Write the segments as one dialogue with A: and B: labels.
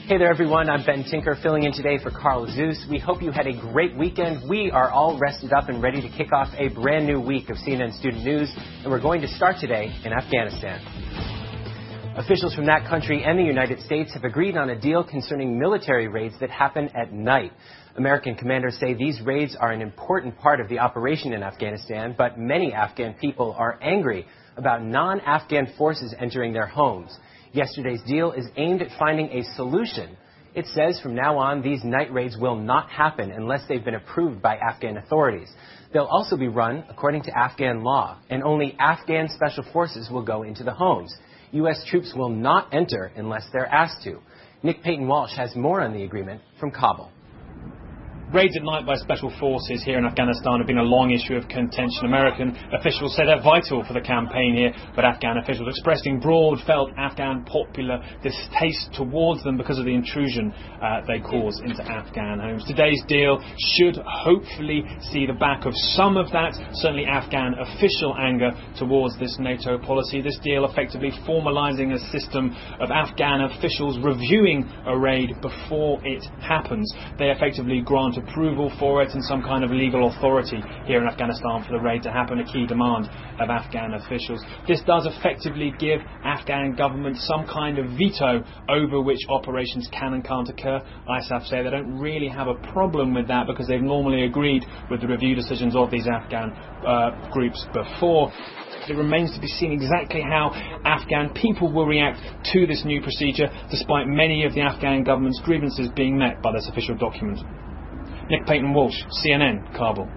A: Hey there, everyone. I'm Ben Tinker, filling in today for Carl Zeus. We hope you had a great weekend. We are all rested up and ready to kick off a brand new week of CNN Student News, and we're going to start today in Afghanistan. Officials from that country and the United States have agreed on a deal concerning military raids that happen at night. American commanders say these raids are an important part of the operation in Afghanistan, but many Afghan people are angry about non-Afghan forces entering their homes. Yesterday's deal is aimed at finding a solution. It says from now on, these night raids will not happen unless they've been approved by Afghan authorities. They'll also be run according to Afghan law, and only Afghan special forces will go into the homes. U.S. troops will not enter unless they're asked to. Nick Payton-Walsh has more on the agreement from Kabul.
B: Raids at night by special forces here in Afghanistan have been a long issue of contention. American officials say they're vital for the campaign here, but Afghan officials expressing broad felt Afghan popular distaste towards them because of the intrusion they cause into Afghan homes. Today's deal should hopefully see the back of some of that, certainly Afghan official anger towards this NATO policy. This deal effectively formalising a system of Afghan officials reviewing a raid before it happens. They effectively grant approval for it and some kind of legal authority here in Afghanistan for the raid to happen, a key demand of Afghan officials. This does effectively give Afghan government some kind of veto over which operations can and can't occur. ISAF say they don't really have a problem with that because they've normally agreed with the review decisions of these Afghan groups before. It remains to be seen exactly how Afghan people will react to this new procedure, despite many of the Afghan government's grievances being met by this official document. Nick Payton-Walsh, CNN, Kabul.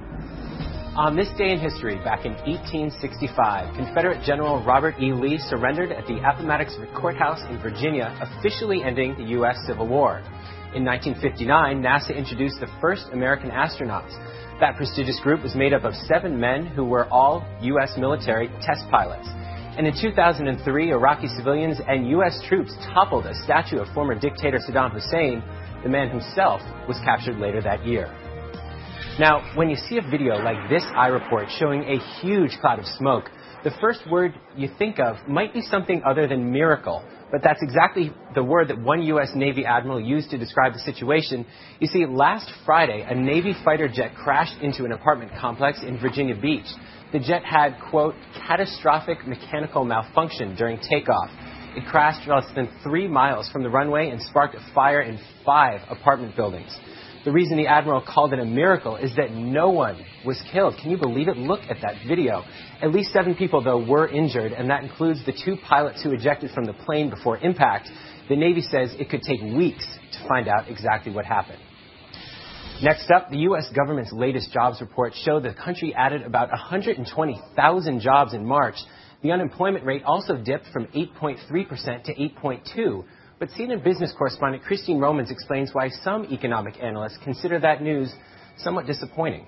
A: On this day in history, back in 1865, Confederate General Robert E. Lee surrendered at the Appomattox Courthouse in Virginia, officially ending the U.S. Civil War. In 1959, NASA introduced the first American astronauts. That prestigious group was made up of 7 men who were all U.S. military test pilots. And in 2003, Iraqi civilians and U.S. troops toppled a statue of former dictator Saddam Hussein. The man himself was captured later that year. Now, when you see a video like this iReport showing a huge cloud of smoke, the first word you think of might be something other than miracle. But that's exactly the word that one U.S. Navy admiral used to describe the situation. You see, last Friday, a Navy fighter jet crashed into an apartment complex in Virginia Beach. The jet had, quote, catastrophic mechanical malfunction during takeoff. It crashed less than 3 miles from the runway and sparked a fire in 5 apartment buildings. The reason the admiral called it a miracle is that no one was killed. Can you believe it? Look at that video. At least 7 people, though, were injured, and that includes the 2 pilots who ejected from the plane before impact. The Navy says it could take weeks to find out exactly what happened. Next up, the U.S. government's latest jobs report showed the country added about 120,000 jobs in March. The unemployment rate also dipped from 8.3% to 8.2%. But CNN business correspondent Christine Romans explains why some economic analysts consider that news somewhat disappointing.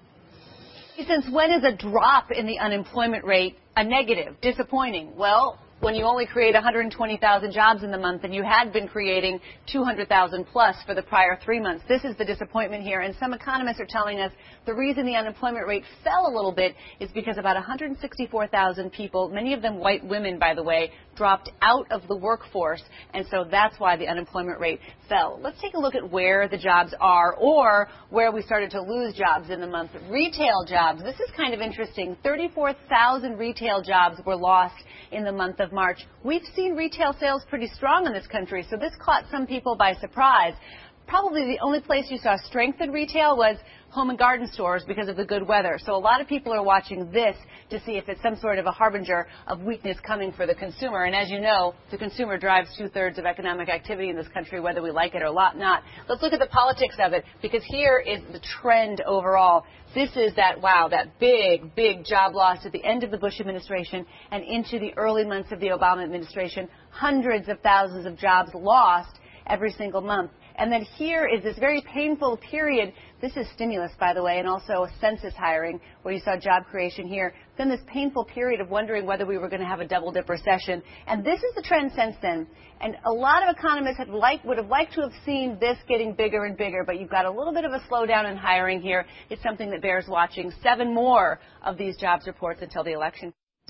C: Since when is a drop in the unemployment rate a negative, disappointing? Well, when you only create 120,000 jobs in the month and you had been creating 200,000 plus for the prior 3 months. This is the disappointment here. And some economists are telling us the reason the unemployment rate fell a little bit is because about 164,000 people, many of them white women, by the way, dropped out of the workforce. And so that's why the unemployment rate fell. Let's take a look at where the jobs are or where we started to lose jobs in the month. Retail jobs. This is kind of interesting. 34,000 retail jobs were lost in the month of March. We've seen retail sales pretty strong in this country, so this caught some people by surprise. Probably the only place you saw strength in retail was home and garden stores because of the good weather. So a lot of people are watching this to see if it's some sort of a harbinger of weakness coming for the consumer. And as you know, the consumer drives 2/3 of economic activity in this country, whether we like it or not. Let's look at the politics of it, because here is the trend overall. This is that big job loss at the end of the Bush administration and into the early months of the Obama administration. Hundreds of thousands of jobs lost every single month. And then here is this very painful period. This is stimulus, by the way, and also census hiring, where you saw job creation here. Then this painful period of wondering whether we were going to have a double-dip recession. And this is the trend since then. And a lot of economists would have liked to have seen this getting bigger and bigger, but you've got a little bit of a slowdown in hiring here. It's something that bears watching. 7 more of these jobs reports until the election.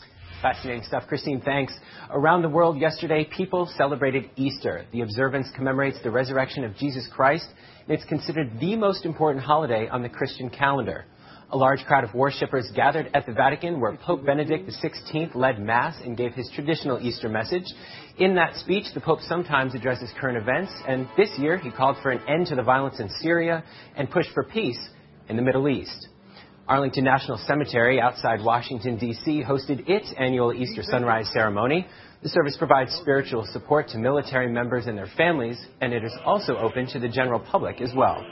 A: Fascinating stuff. Christine, thanks. Around the world yesterday, people celebrated Easter. The observance commemorates the resurrection of Jesus Christ, and it's considered the most important holiday on the Christian calendar. A large crowd of worshippers gathered at the Vatican, where Pope Benedict XVI led Mass and gave his traditional Easter message. In that speech, the Pope sometimes addresses current events, and this year he called for an end to the violence in Syria and pushed for peace in the Middle East. Arlington National Cemetery outside Washington, D.C. hosted its annual Easter sunrise ceremony. The service provides spiritual support to military members and their families, and it is also open to the general public as well.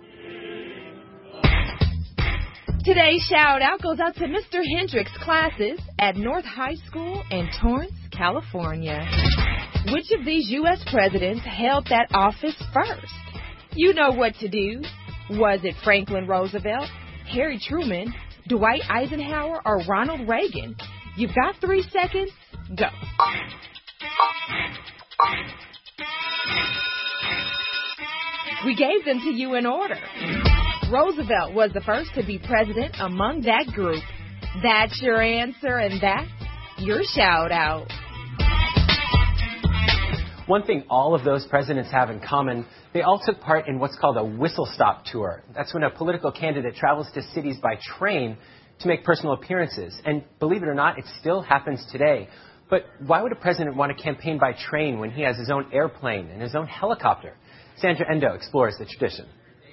D: Today's shout-out goes out to Mr. Hendricks' classes at North High School in Torrance, California. Which of these U.S. presidents held that office first? You know what to do. Was it Franklin Roosevelt, Harry Truman, Dwight Eisenhower, or Ronald Reagan? You've got 3 seconds. Go. We gave them to you in order. Roosevelt was the first to be president among that group. That's your answer, and that's your shout-out.
A: One thing all of those presidents have in common, they all took part in what's called a whistle-stop tour. That's when a political candidate travels to cities by train to make personal appearances. And believe it or not, it still happens today. But why would a president want to campaign by train when he has his own airplane and his own helicopter? Sandra Endo explores the tradition.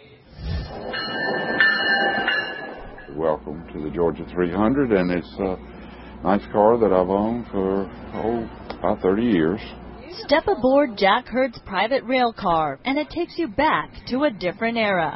E: Welcome to the Georgia 300, and it's a nice car that I've owned for, about 30 years.
F: Step aboard Jack Hurd's private rail car, and it takes you back to a different era.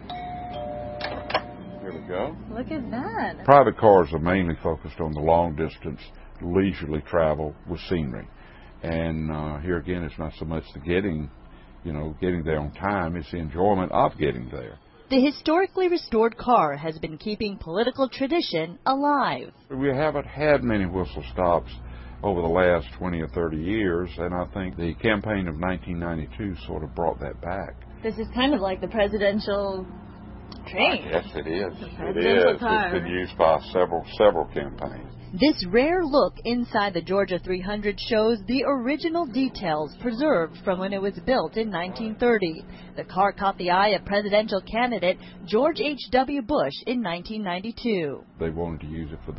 E: Here we go.
F: Look at that.
E: Private cars are mainly focused on the long-distance, leisurely travel with scenery. And here again, it's not so much the getting there on time, it's the enjoyment of getting there.
F: The historically restored car has been keeping political tradition alive.
E: We haven't had many whistle stops over the last 20 or 30 years, and I think the campaign of 1992 sort of brought that back.
F: This is kind of like the presidential train.
E: Yes, it is.
F: Presidential car.
E: It's been used by several campaigns.
F: This rare look inside the Georgia 300 shows the original details preserved from when it was built in 1930. The car caught the eye of presidential candidate George H.W. Bush in 1992.
E: They wanted to use it for the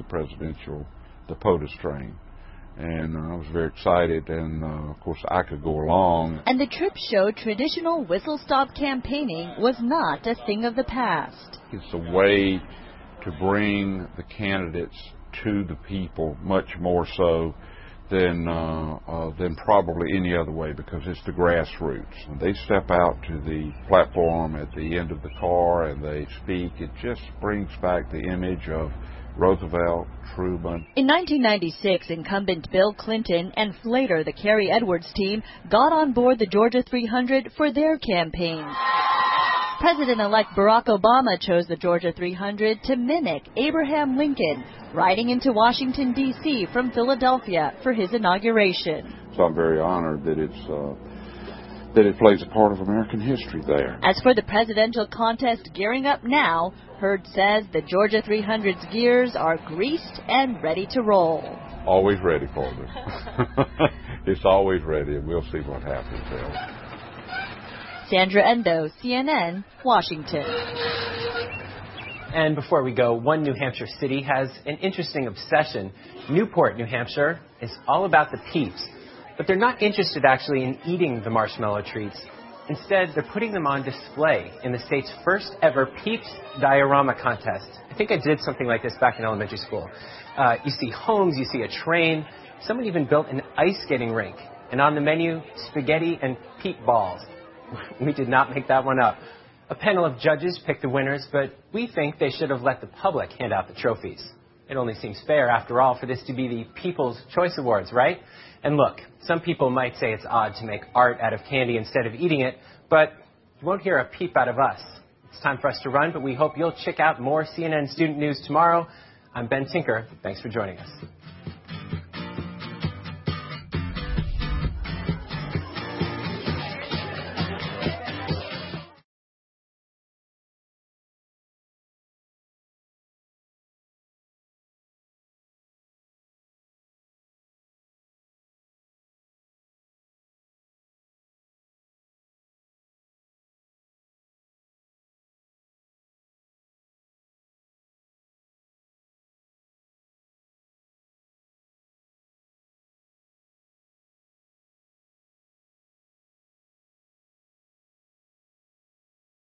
E: POTUS train. And I was very excited, and of course I could go along.
F: And the trip showed traditional whistle-stop campaigning was not a thing of the past.
E: It's a way to bring the candidates to the people much more so than probably any other way, because it's the grassroots. When they step out to the platform at the end of the car and they speak, it just brings back the image of Roosevelt, Truman.
F: In 1996, incumbent Bill Clinton and later the Kerry Edwards team got on board the Georgia 300 for their campaigns. President-elect Barack Obama chose the Georgia 300 to mimic Abraham Lincoln, riding into Washington, D.C. from Philadelphia for his inauguration.
E: So I'm very honored that it plays a part of American history there.
F: As for the presidential contest gearing up now, Hurd says the Georgia 300's gears are greased and ready to roll.
E: Always ready for them. It's always ready, and we'll see what happens there.
F: Sandra Endo, CNN, Washington.
A: And before we go, one New Hampshire city has an interesting obsession. Newport, New Hampshire is all about the Peeps. But they're not interested actually in eating the marshmallow treats. Instead, they're putting them on display in the state's first ever Peeps Diorama contest. I think I did something like this back in elementary school. You see homes, you see a train. Someone even built an ice skating rink. And on the menu, spaghetti and peep balls. We did not make that one up. A panel of judges picked the winners, but we think they should have let the public hand out the trophies. It only seems fair, after all, for this to be the People's Choice Awards, right? And look, some people might say it's odd to make art out of candy instead of eating it, but you won't hear a peep out of us. It's time for us to run, but we hope you'll check out more CNN Student News tomorrow. I'm Ben Tinker. Thanks for joining us.